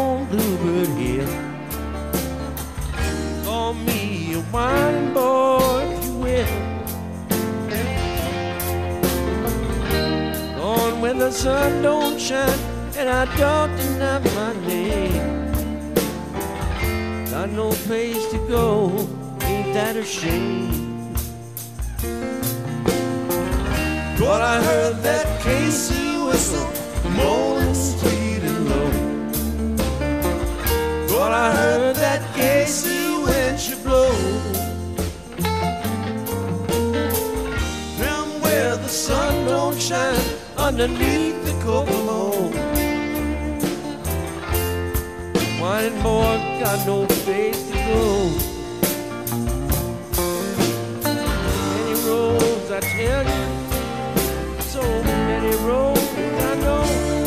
on Bluebird Hill. Call me a wine boy, if you will. Gone when the sun don't shine, and I don't deny my name. Got no place to go, ain't that a shame? But I heard that Casey whistle, moaning sweet and low. But I heard that Casey when she blow. Down where the sun don't shine, underneath the Kokomo. Whining boy got no place to go. Many roads I tell you, so many roads I know.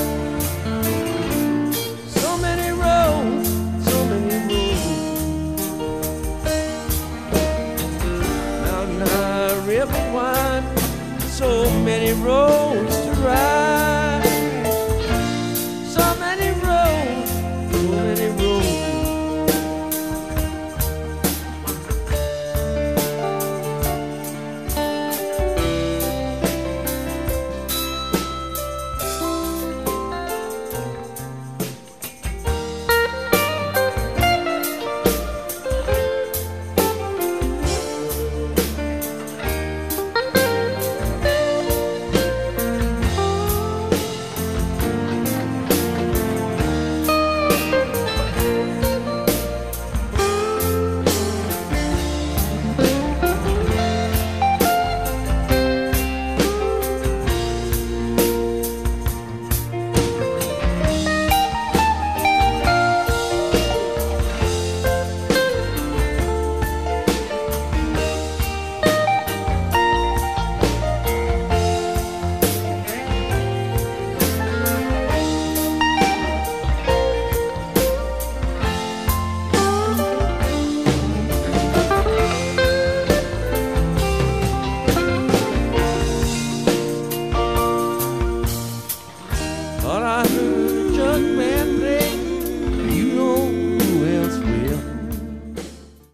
So many roads, so many roads. Mountain high, river wide, so many roads to ride.